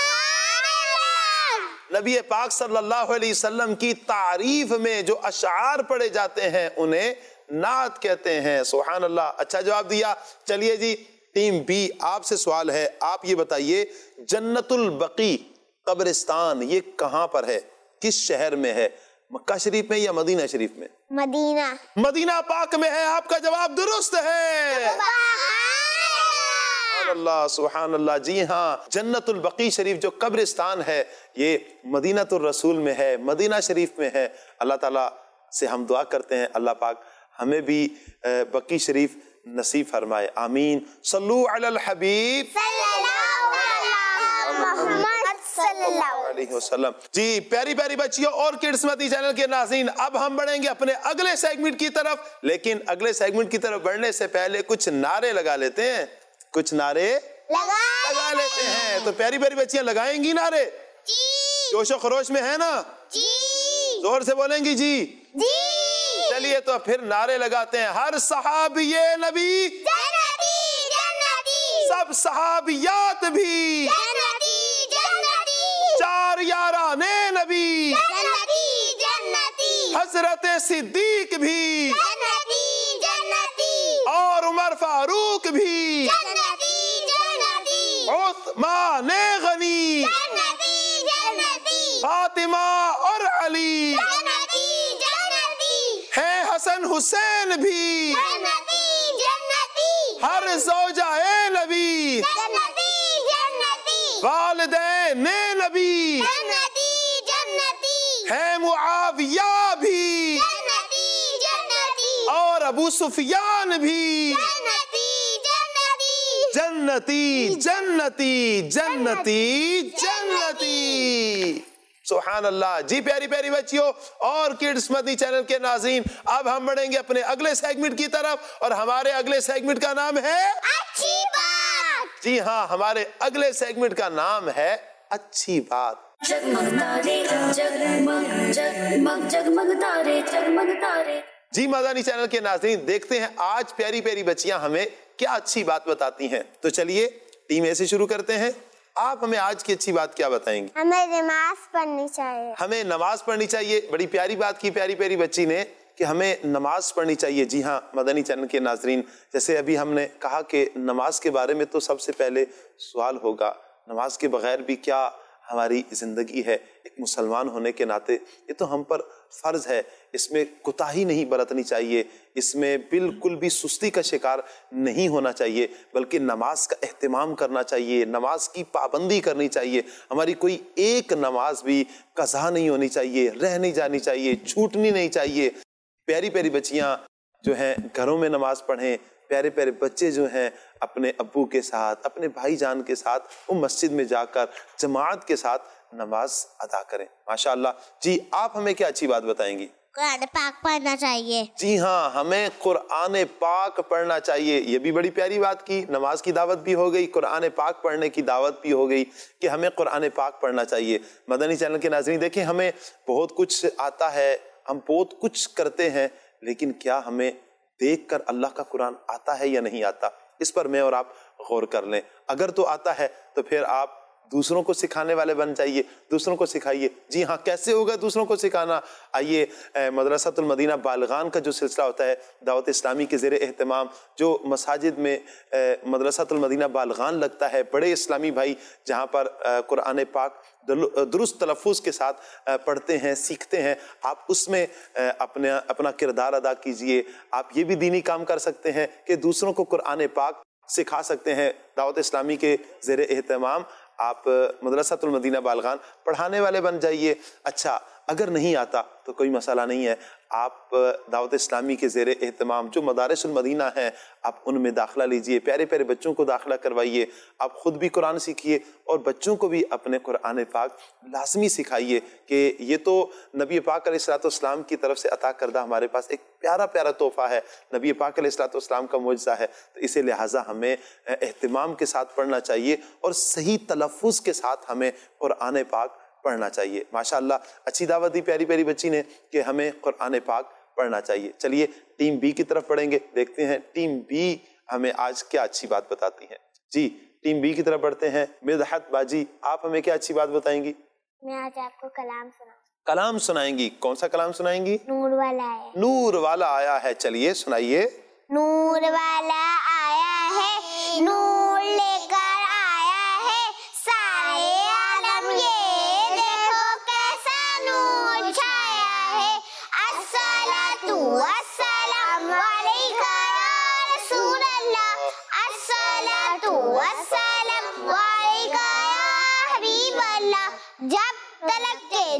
نبی پاک صلی اللہ علیہ وسلم کی تعریف میں جو اشعار پڑھے جاتے ہیں انہیں نعت کہتے ہیں. سبحان اللہ. اچھا جواب دیا. چلیے جی ٹیم بی، آپ سے سوال ہے. آپ یہ بتائیے جنت البقیع قبرستان یہ کہاں پر ہے؟ کس شہر میں ہے؟ مکہ شریف میں یا مدینہ شریف میں؟ مدینہ. مدینہ پاک میں ہے. آپ کا جواب درست ہے. سبحان اللہ، سبحان اللہ. جی ہاں جنت البقیع شریف جو قبرستان ہے یہ مدینہ الرسول میں ہے، مدینہ شریف میں ہے. اللہ تعالیٰ سے ہم دعا کرتے ہیں اللہ پاک ہمیں بھی بقیع شریف نصیب فرمائے. آمین. صلو علی الحبیب صلی اللہ علیہ وسلم. جی پیاری پیاری بچیوں اور کڈس مدنی چینل کے ناظرین، اب ہم بڑھیں گے اپنے اگلے سیگمنٹ کی طرف. لیکن اگلے سیگمنٹ کی طرف بڑھنے سے پہلے کچھ نعرے لگا لیتے ہیں. کچھ نعرے لگا لیتے ہیں. تو پیاری پیاری بچیاں لگائیں گی نعرے؟ جی. جوش و خروش میں ہے نا؟ جی. زور سے بولیں گی جی؟ جی. چلیے تو پھر نعرے لگاتے ہیں. ہر صحابی نبی جنتی جنتی. سب सब सहाबियात भी जन्नती जन्नती चार याराने नबी जन्नती जन्नती हजरत सिद्दीक भी जन्नती जन्नती और उमर फारूक भी जन्नती जन्नती उस्मान गनी जन्नती जन्नती फातिमा और अली जन्नती जन्नती है हसन हुसैन भी जन्नती जन्नती हर ज़ौजाए नबी जन्नती जन्नती वालिदैन नबी जन्नती जन्नती है मुआविया भी जन्नती जन्नती और अबू सुफियान भी जन्नती जन्नती जन्नती जन्नती जन्नती जन्नती। सुभान अल्लाह। जी प्यारी प्यारी बच्चियों और किड्स मदनी चैनल के नाज़रीन, अब हम बढ़ेंगे अपने अगले सेगमेंट की तरफ और हमारे अगले सेगमेंट का नाम है अच्छी बात। जी हाँ, हमारे अगले सेगमेंट का नाम है अच्छी बात। जगमग तारे जगमग जगमग जगमग तारे जगमग तारे। जी मदनी चैनल के नाज़रीन, देखते हैं आज प्यारी प्यारी बच्चियां हमें क्या अच्छी बात बताती हैं। तो चलिए टीम ए से शुरू करते हैं। आप हमें आज की अच्छी बात क्या बताएंगी? हमें नमाज पढ़नी चाहिए। हमें नमाज पढ़नी चाहिए। बड़ी प्यारी बात की प्यारी प्यारी बच्ची ने कि हमें नमाज पढ़नी चाहिए। जी हाँ मदनी चैनल के नाजरीन, जैसे अभी हमने कहा कि नमाज के बारे में तो सबसे पहले सवाल होगा, नमाज के बगैर भी क्या हमारी ज़िंदगी है? एक मुसलमान होने के नाते ये तो हम पर फ़र्ज़ है, इसमें कोताही नहीं बरतनी चाहिए, इसमें बिल्कुल भी सुस्ती का शिकार नहीं होना चाहिए, बल्कि नमाज का एहतमाम करना चाहिए, नमाज की पाबंदी करनी चाहिए। हमारी कोई एक नमाज भी कज़ा नहीं होनी चाहिए, रह नहीं जानी चाहिए, छूटनी नहीं चाहिए। प्यारी प्यारी बच्चियाँ जो हैं घरों में नमाज पढ़ें, प्यारे प्यारे बच्चे जो हैं अपने अब्बू के साथ, अपने भाईजान के साथ वो मस्जिद में जाकर जमात के साथ नमाज अदा करें। माशाअल्लाह। जी आप हमें क्या अच्छी बात बताएंगी? कुरान पाक पढ़ना चाहिए। जी हाँ, हमें कुरान पाक पढ़ना चाहिए। ये भी बड़ी प्यारी बात की, नमाज की दावत भी हो गई, कुरान पाक पढ़ने की दावत भी हो गई कि हमें कुरान पाक पढ़ना चाहिए। मदनी चैनल के नाज़रीन देखिए, हमें बहुत कुछ आता है, हम बहुत कुछ करते हैं, लेकिन क्या हमें देखकर अल्लाह का कुरान आता है या नहीं आता? इस पर मैं और आप गौर कर लें। अगर तो आता है तो फिर आप दूसरों को सिखाने वाले बन जाइए, दूसरों को सिखाइए। जी हाँ, कैसे होगा दूसरों को सिखाना? आइए मदरसातुल मदीना बालगान का जो सिलसिला होता है दावत इस्लामी के ज़ेरे एहतमाम, जो मसाजिद में मदरसातुल मदीना बालगान लगता है, बड़े इस्लामी भाई जहाँ पर कुरान पाक दुरुस्त तलफ़ुज़ के साथ पढ़ते हैं, सीखते हैं, आप उसमें अपना किरदार अदा कीजिए। आप ये भी दीनी काम कर सकते हैं कि दूसरों को कुरान पाक सिखा सकते हैं। दावत इस्लामी के ज़ेरे एहतमाम आप मदरसातुल मदीना बालगान पढ़ाने वाले बन जाइए। अच्छा, अगर नहीं आता तो कोई मसला नहीं है, आप दावत इस्लामी के ज़ेरे एहतमाम जो मदारिसुल मदीना हैं आप उनमें दाखिला लीजिए, प्यारे प्यारे बच्चों को दाखिला करवाइए, आप ख़ुद भी कुरान सीखिए और बच्चों को भी अपने कुरान पाक लाजमी सिखाइए कि ये तो नबी पाक अलैहिस्सलाम की तरफ से अता करदा हमारे पास एक प्यारा प्यारा तोहफ़ा है, नबी पाक अलैहिस्सलाम का मुअजिज़ा है। तो इसे लिहाजा हमें एहतमाम के साथ पढ़ना चाहिए और सही तलफ़ुज़ के साथ हमें कुरान पाक पढ़ना चाहिए। माशाअल्लाह, अच्छी दावत दी प्यारी प्यारी बच्ची ने कि हमें कुरान पाक पढ़ना चाहिए। चलिए टीम बी की तरफ पढ़ेंगे, देखते हैं टीम बी हमें आज क्या अच्छी बात बताती है। जी टीम बी की तरफ बढ़ते हैं। मिदहत बाजी, आप हमें क्या अच्छी बात बताएंगी? मैं आज आपको कलाम सुनाऊंगी। कलाम सुनाएंगी? कौन सा कलाम सुनाएंगी? नूर वाला आया। नूर वाला आया है। चलिए सुनाइए। नूर वाला आया है, नूर लेकर आया है, सारे आलम ये देखो कैसा नूर छाया है। अस्सलातु वस्सलाम अलैका या रसूल अल्लाह, अस्सलातु वस्सलाम अलैका या हबीब अल्लाह। जब तलक के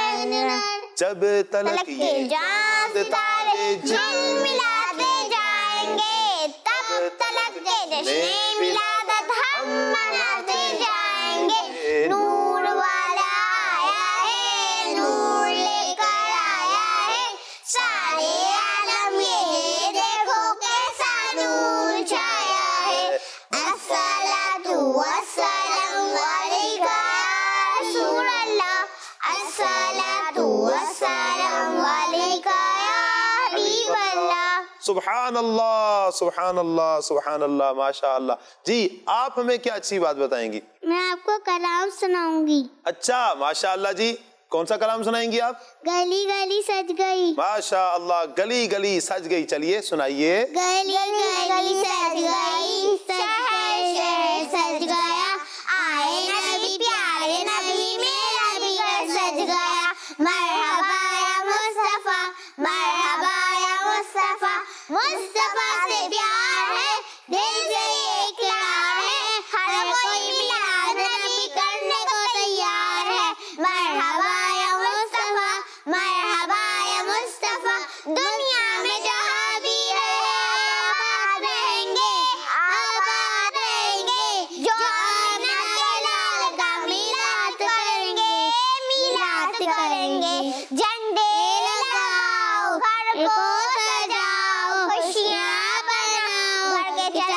जान सितारे झिलमिलाते जाएंगे, तब तलक के जश्न मिलादत हम मनाते जाएंगे। नूर वाला आया है, नूर लेकर आया है, सारे आलम ये देखो कैसा नूर छाया है। अस्सलातु वस्सलाम अलैका या रसूल अल्लाह, अस्सलातु वस्सलाम अलैका या हबीब अल्लाह। सुभान अल्लाह, सुभान अल्लाह, सुभान अल्लाह, माशा अल्लाह। जी, आप हमें क्या अच्छी बात बताएंगी? मैं आपको कलाम सुनाऊंगी। अच्छा, माशा अल्लाह जी, कौन सा कलाम सुनाएंगी आप? गली गली सज गई। माशा अल्लाह, गली गली सज गई। चलिए सुनाइए। गली गली सज गई, शहर शहर सज गया, आए नबी प्यारे नबी, मेरा भी घर सज गया। मरहबा या मुस्तफा, मरहबा या मुस्तफा, मुस्तफा से प्यार है, दिल से इकरार है, हर कोई मिलाद नबी करने को तैयार है। मरहबा या मुस्तफा, मरहबा या मुस्तफा, दुनिया में जहाँ भी है आबाद रहेंगे, आबाद रहेंगे, जो आमना के लाल का मिलाद करेंगे, मिलाद करेंगे। झंडे लगाओ, घर को सजाओ, खुशियाँ बनाओ, घर के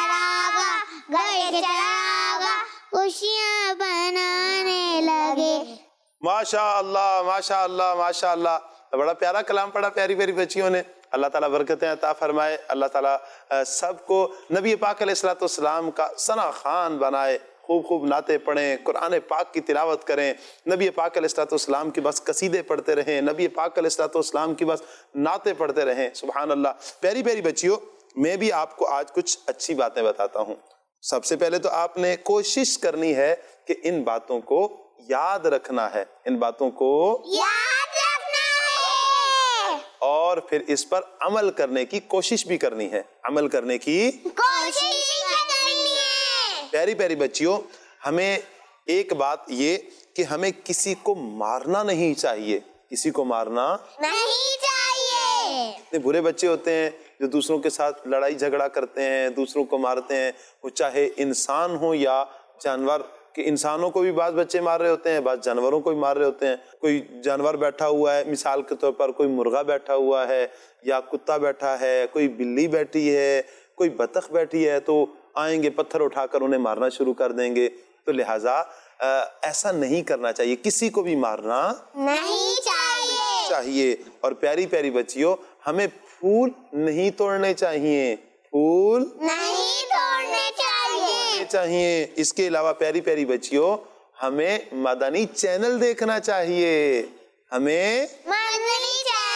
चरागा खुशियाँ बनाने लगे। माशा अल्लाह, माशा अल्लाह, माशा अल्लाह। बड़ा प्यारा कलाम पढ़ा प्यारी प्यारी बच्चियों ने। अल्लाह ताला बरकतें अता फरमाए। अल्लाह ताला सबको नबी पाक अलैहिस्सलाम का सना खान बनाए। खूब खूब नाते पढ़ें, कुरान पाक की तिलावत करें, नबी पाक अलैहिस्सलाम की बस कसीदे पढ़ते रहें, नबी पाक अलैहिस्सलाम की बस नाते पढ़ते रहें। सुभान अल्लाह। प्यारी प्यारी बच्चियों, मैं भी आपको आज कुछ अच्छी बातें बताता हूँ। सबसे पहले तो आपने कोशिश करनी है कि इन बातों को याद रखना है, इन बातों को याद रखना है और फिर इस पर अमल करने की कोशिश भी करनी है, अमल करने की कोशिश करनी है। प्यारी प्यारी बच्चियों, हमें एक बात ये कि हमें किसी को मारना नहीं चाहिए, किसी को मारना नहीं चाहिए। इतने बुरे बच्चे होते हैं जो दूसरों के साथ लड़ाई झगड़ा करते हैं, दूसरों को मारते हैं, वो चाहे इंसान हो या जानवर। कि इंसानों को भी बाज़ बच्चे मार रहे होते हैं, बाज़ जानवरों को भी मार रहे होते हैं। कोई जानवर बैठा हुआ है, मिसाल के तौर पर कोई मुर्गा बैठा हुआ है या कुत्ता बैठा है, कोई बिल्ली बैठी है, कोई बतख बैठी है, तो आएंगे पत्थर उठाकर उन्हें मारना शुरू कर देंगे। तो लिहाजा ऐसा नहीं करना चाहिए, किसी को भी मारना नहीं चाहिए। और प्यारी प्यारी बच्चियों, हमें फूल नहीं तोड़ने चाहिए, फूल नहीं तोड़ने चाहिए। इसके अलावा प्यारी प्यारी बच्चियों, हमें मदनी चैनल देखना चाहिए, हमें मदनी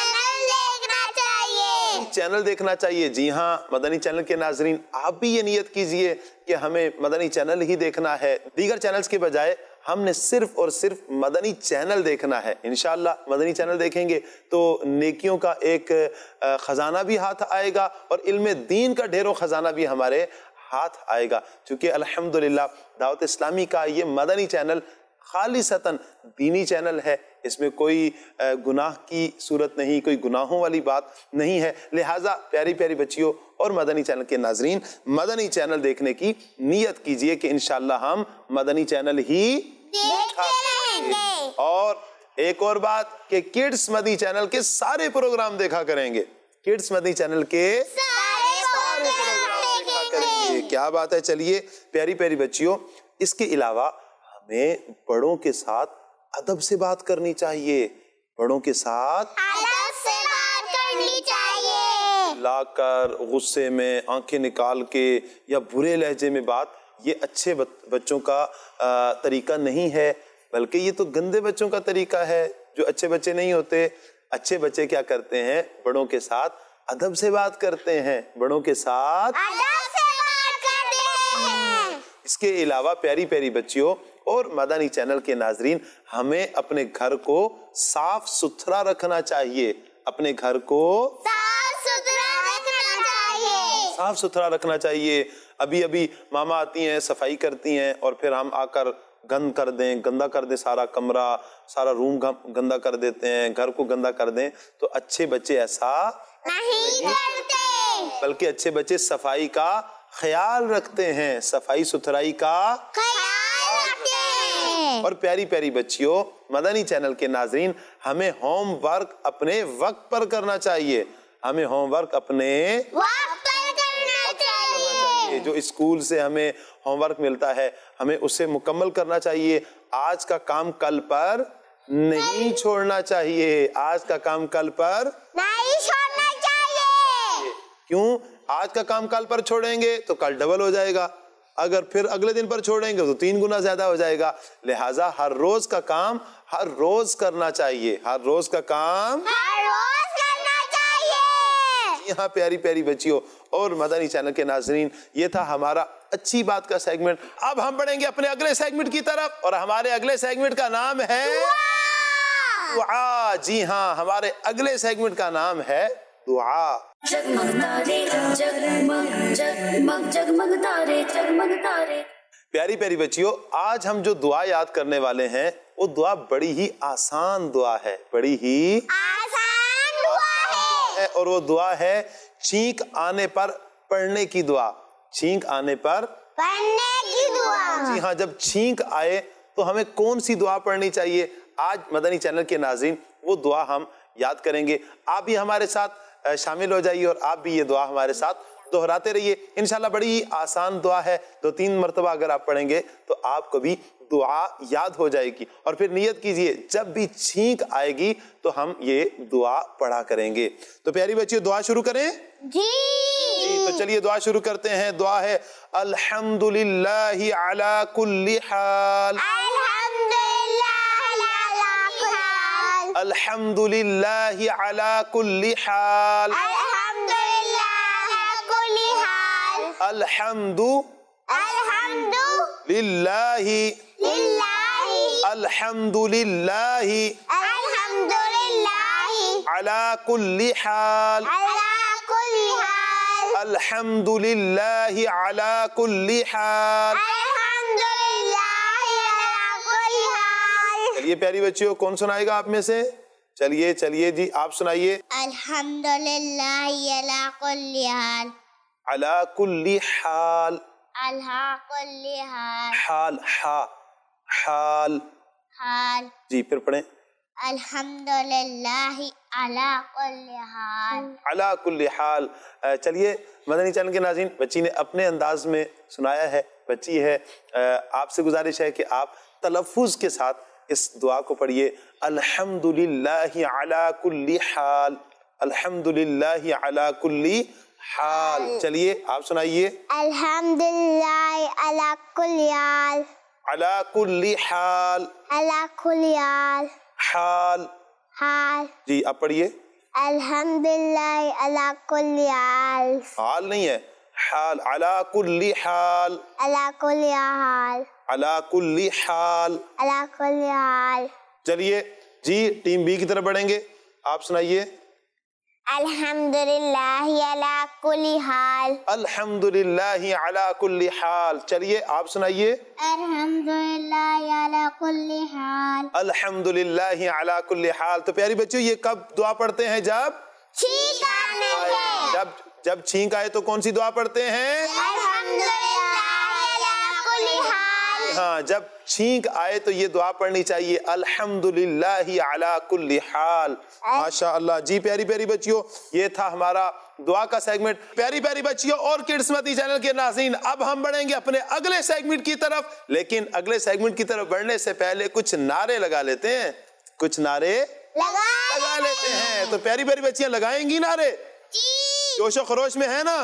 चैनल देखना चाहिए। जी हाँ, मदनी चैनल के नाजरीन, आप भी ये नियत कीजिए कि हमें मदनी चैनल ही देखना है, दीगर चैनल्स के बजाय हमने सिर्फ और सिर्फ मदनी चैनल देखना है। इंशाअल्लाह मदनी चैनल देखेंगे तो नेकियों का एक खजाना भी हाथ आएगा और इल्म दीन का ढेरों खजाना भी हमारे हाथ आएगा। क्योंकि अल्हम्दुलिल्लाह दावत इस्लामी का ये मदनी चैनल खालिसतन दीनी चैनल है, इसमें कोई गुनाह की सूरत नहीं, कोई गुनाहों वाली बात नहीं है। लिहाजा प्यारी प्यारी बच्चियों और मदनी चैनल के नाजरीन, मदनी चैनल देखने की नियत कीजिए कि इंशाअल्लाह हम मदनी चैनल ही देखते रहेंगे। और एक और बात कि किड्स मदनी चैनल के सारे प्रोग्राम देखा करेंगे, किड्स मदनी चैनल के सारे प्रोग्राम देखा करेंगे। क्या बात है। चलिए प्यारी प्यारी बच्चियों, इसके अलावा हमें बड़ों के साथ अदब से बात करनी चाहिए, बड़ों के साथ अदब से बात करनी चाहिए। लाकर गुस्से में आंखें निकाल के या बुरे लहजे में बात, ये अच्छे बच्चों का तरीका नहीं है, बल्कि ये तो गंदे बच्चों का तरीका है जो अच्छे बच्चे नहीं होते। अच्छे बच्चे क्या करते हैं, बड़ों के साथ अदब से बात करते हैं, बड़ों के साथ अदब से बात करते हैं। इसके अलावा प्यारी प्यारी बच्चियों और मदनी चैनल के नाजरीन, हमें अपने घर को साफ सुथरा रखना चाहिए, अपने घर को साफ सुथरा रखना चाहिए। अभी अभी मामा आती हैं, सफाई करती हैं और फिर हम आकर गंदा कर दें सारा कमरा, सारा रूम गंदा कर देते हैं, घर को गंदा कर दें। तो अच्छे बच्चे ऐसा नहीं करते, बल्कि अच्छे बच्चे सफाई का ख्याल रखते हैं, सफाई सुथराई का ख्याल रखते हैं। और प्यारी प्यारी बच्चियों, मदनी चैनल के नाजरीन, हमें होमवर्क अपने वक्त पर करना चाहिए, हमें होमवर्क अपने वक्त पर करना चाहिए। जो स्कूल से हमें होमवर्क मिलता है हमें उसे मुकम्मल करना चाहिए। आज का काम कल पर नहीं छोड़ना चाहिए, आज का काम कल पर नहीं छोड़ना चाहिए। क्यों? आज का काम कल पर छोड़ेंगे तो कल डबल हो जाएगा, अगर फिर अगले दिन पर छोड़ेंगे तो 3 गुना ज्यादा हो जाएगा। लिहाजा हर रोज का काम हर रोज करना चाहिए, हर रोज का काम हर रोज करना चाहिए। यहाँ प्यारी प्यारी बच्चियों और मदनी चैनल के नाजरीन, ये था हमारा अच्छी बात का सेगमेंट। अब हम बढ़ेंगे अपने अगले सेगमेंट की तरफ और हमारे अगले सेगमेंट का नाम है दुआ। जी हाँ, हमारे अगले सेगमेंट का नाम है दुआ। जगमग तारे जगमग जगमग जगमग तारे जगमग तारे। प्यारी प्यारी बच्चियों, आज हम जो दुआ याद करने वाले हैं वो दुआ बड़ी ही आसान दुआ है, बड़ी ही आसान दुआ है। और वो दुआ है छींक आने पर पढ़ने की दुआ। छींक आने पर पढ़ने की दुआ। जी हाँ, जब छींक आए तो हमें कौन सी दुआ पढ़नी चाहिए, आज मदनी चैनल के नाज़रीन वो दुआ हम याद करेंगे। आप भी हमारे साथ शामिल हो जाइए और आप भी ये दुआ हमारे साथ दोहराते रहिए। इंशाल्लाह बड़ी ही आसान दुआ है, 2-3 मरतबा अगर आप पढ़ेंगे तो आपको भी दुआ याद हो जाएगी। और फिर नियत कीजिए जब भी छींक आएगी तो हम ये दुआ पढ़ा करेंगे। तो प्यारी बच्चियों, दुआ शुरू करें जी। तो चलिए दुआ शुरू करते हैं। दुआ है अल्हम्दुलिल्लाहि अला कुल्ली हाल, अल्हम्दुलिल्लाहि अला कुल्ली हाल, अल्हम्दु लिल्लाहि अल्हम्दुलिल्लाहि अला कुल्ली हाल, अल्हम्दुलिल्लाहि अला कुल्ली हाल। चलिए प्यारी बच्चियों, कौन सुनाएगा आप में से? चलिए चलिए जी, आप सुनाइए। अल्हम्दुलिल्लाहि अला कुल्ली हाल, अला कुल्ली हाल, अला कुल्ली हाल, हाल हा हाल हाल। जी, फिर पढ़ें। अल्हम्दुलिल्लाहि अला कुल्ली हाल, अला कुल्ली हाल। चलिए मदनी चैनल के नाज़रीन, बच्ची ने अपने अंदाज में सुनाया है। बच्ची है, आपसे गुजारिश है कि आप तलफ़्फ़ुज़ के साथ इस दुआ को पढ़िए। अल्हम्दुलिल्लाहि अला कुल्ली हाल, अल्हम्दुलिल्लाहि अला कुल्ली हाल। चलिए आप सुनाइए। अल्हम्दुलिल्लाहि अला कुल्ली हाल, अला कुल्ली हाल, अला कुल्ली हाल, हाल हाल। जी, आप पढ़िए। अल्हम्दुलिल्लाहि अला कुल्ली हाल, हाल नहीं है, हाल। अला कुल्ली हाल, अला कुल्ली हाल, अला कुल्ली हाल, अला कुल्ली हाल। चलिए जी, टीम बी की तरफ बढ़ेंगे। आप सुनाइए। अल्हम्दुलिल्लाहि अला कुल्ली हाल, अल्हम्दुलिल्लाहि अला कुल्ली हाल। चलिए आप सुनाइए। अल्हम्दुलिल्लाहि अला कुल्ली हाल, अल्हम्दुलिल्लाहि अला कुल्ली हाल। तो प्यारी बच्चों, ये कब दुआ पढ़ते हैं? जब छींक आने से। जब छींक आए तो कौन सी दुआ पढ़ते हैं? अल्हम्दुलिल्लाहि अला कुल्ली हाल। हाँ, जब छींक आए तो ये दुआ पढ़नी चाहिए, अल्हम्दुलिल्लाहि अला कुल्ली हाल। माशा अल्लाह जी। प्यारी प्यारी बच्चियों, ये था हमारा दुआ का सेगमेंट। प्यारी प्यारी बच्चियों और किड्स मदनी चैनल के नाज़रीन, अब हम बढ़ेंगे अपने अगले सेगमेंट की तरफ। लेकिन अगले सेगमेंट की तरफ बढ़ने से पहले कुछ नारे लगा लेते हैं, कुछ नारे लगा लेते हैं। तो प्यारी प्यारी बच्चियां लगाएंगी नारे? जोशो खरोश में है ना?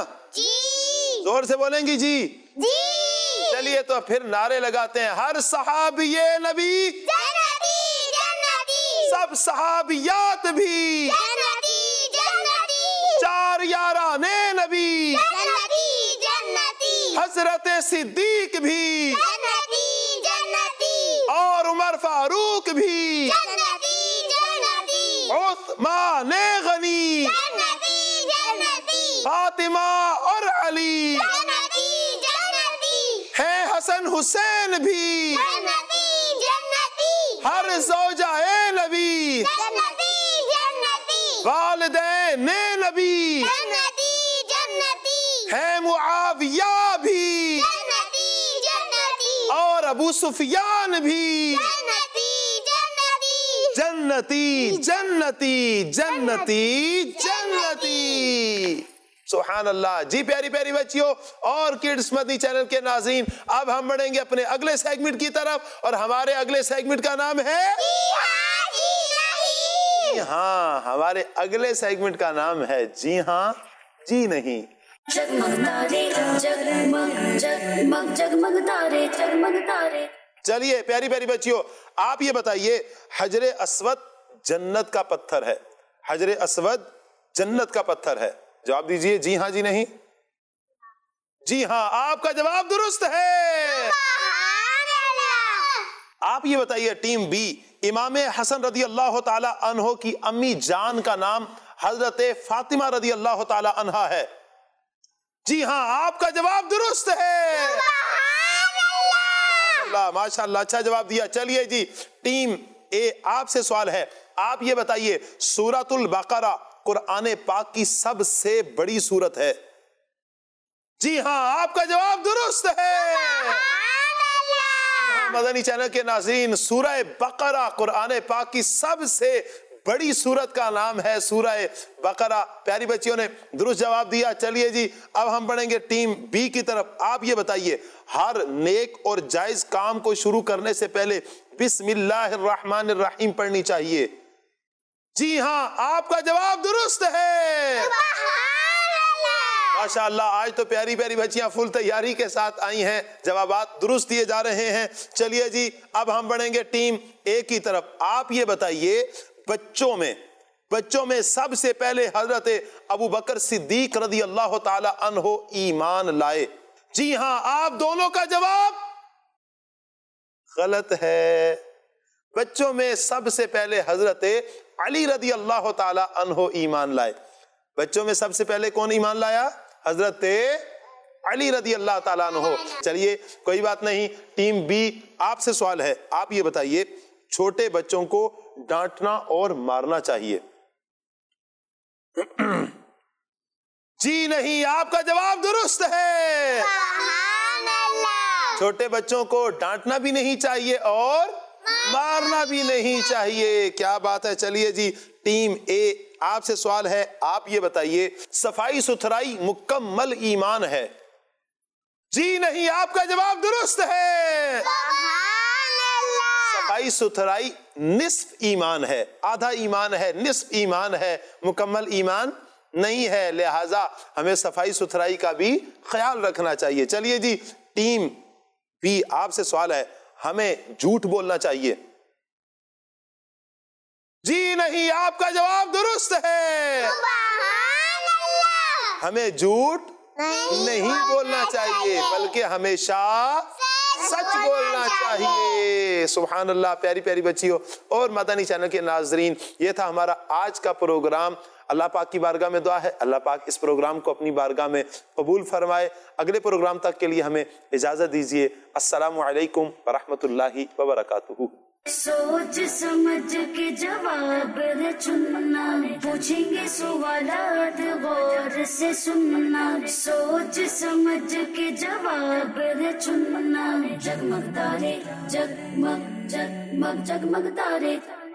जी। जोर से बोलेंगी जी? जी। चलिए तो फिर नारे लगाते हैं। हर सहाबिये नबी जन्नती जन्नती, सब सहाबियात भी जन्नती जन्नती, 4 याराने नबी जन्नती जन्नती, हजरत सिद्दीक भी जन्नती जन्नती, और उमर फारूक भी, जन्नती जन्नती, उस्मान गनी, जन्नती जन्नती, फातिमा और अली, जन्नती जन्नती, है हसन हुसैन भी, जन्नती जन्नती, हर ज़ौजाए नबी, जन्नती जन्नती, वालिदैन नबी, जन्नती जन्नती, है मुआविया भी, जन्नती जन्नती, और अबू सुफियान भी, जन्नती जन्नती, जन्नती जन्नती जन्नती जन्नती। सुभान अल्लाह जी। प्यारी प्यारी बच्चियों और किड्स मदनी चैनल के नाज़रीन, अब हम बढ़ेंगे अपने अगले सेगमेंट की तरफ और हमारे अगले सेगमेंट का नाम है जी हाँ। हमारे अगले सेगमेंट का नाम है जी हाँ जी नहीं। जगमग तारे जगमग जगमग जगमग तारे जगमग तारे। चलिए प्यारी प्यारी बच्चियों, आप ये बताइए, हजरे अस्वद जन्नत का पत्थर है। हजरे अस्वद जन्नत का पत्थर है। जवाब दीजिए जी हाँ जी नहीं। जी हाँ, आपका जवाब दुरुस्त है। आप ये बताइए टीम बी, इमाम हसन रदी अल्लाह ताला अन्हो की अम्मी जान का नाम हजरत फातिमा रदी अल्लाह ताला अन्हा है। जी हाँ, आपका जवाब दुरुस्त है। माशाअल्लाह, अच्छा जवाब दिया। चलिए जी, टीम ए आपसे सवाल है। आप ये बताइए, सूरतुल बकरा कुरान पाक की सबसे बड़ी सूरत है। जी हाँ, आपका जवाब दुरुस्त है। मदनी चैनल के नाज़रीन, सूरह बकरा कुरान पाक की सबसे बड़ी सूरत का नाम है सूरह बकरा। प्यारी बच्चियों ने दुरुस्त जवाब दिया। चलिए जी, अब हम बढ़ेंगे टीम बी की तरफ। आप ये बताइए, हर नेक और जायज काम को शुरू करने से पहले बिस्मिल्लाहिर्रहमानिर्रहीम पढ़नी चाहिए। जी हाँ, आपका जवाब दुरुस्त है। माशाअल्लाह, आज तो प्यारी प्यारी बच्चियां फुल तैयारी के साथ आई हैं, जवाबात दुरुस्त दिए जा रहे हैं। चलिए जी, अब हम बढ़ेंगे टीम ए की तरफ। आप ये बताइए, बच्चों में सबसे पहले हजरत अबू बकर सिद्दीक रदी अल्लाह ताला अन्हो ईमान लाए। जी हाँ, आप दोनों का जवाब गलत है। बच्चों में सबसे पहले हजरत अली रदी अल्लाह ताला अन्हो ईमान लाए। बच्चों में सबसे पहले कौन ईमान लाया? हजरत अली रदी अल्लाह ताला अन्हो। चलिए कोई बात नहीं, टीम बी आपसे सवाल है। आप ये बताइए, छोटे बच्चों को डांटना और मारना चाहिए? जी नहीं, आपका जवाब दुरुस्त है। छोटे बच्चों को डांटना भी नहीं चाहिए और मारना भी नहीं चाहिए। क्या बात है। चलिए जी, टीम ए आपसे सवाल है। आप ये बताइए, सफाई सुथराई मुकम्मल ईमान है? जी नहीं, आपका जवाब दुरुस्त है। सफाई सुथराई निस्फ ईमान है, आधा ईमान है, निस्फ ईमान है, मुकम्मल ईमान नहीं है। लिहाजा हमें सफाई सुथराई का भी ख्याल रखना चाहिए। चलिए जी, टीम बी आपसे सवाल है, हमें झूठ बोलना चाहिए? जी नहीं, आपका जवाब दुरुस्त है। हमें झूठ नहीं बोलना चाहिए, बल्कि हमेशा सच बोलना चाहिए। सुभान अल्लाह। प्यारी प्यारी बच्चियों और मदनी चैनल के नाजरीन, ये था हमारा आज का प्रोग्राम। अल्लाह पाक की बारगाह में दुआ है, अल्लाह पाक इस प्रोग्राम को अपनी बारगाह में कबूल फरमाए। अगले प्रोग्राम तक के लिए हमें इजाजत दीजिए। अस्सलामु अलैकुम व रहमतुल्लाहि व बरकातुहू। सोच समझ के जवाब है चुनना, पूछेंगे सवालात गौर से सुनना। सोच समझ के जवाब है चुनना। जगमग तारे जगमग जगमग जगमग तारे।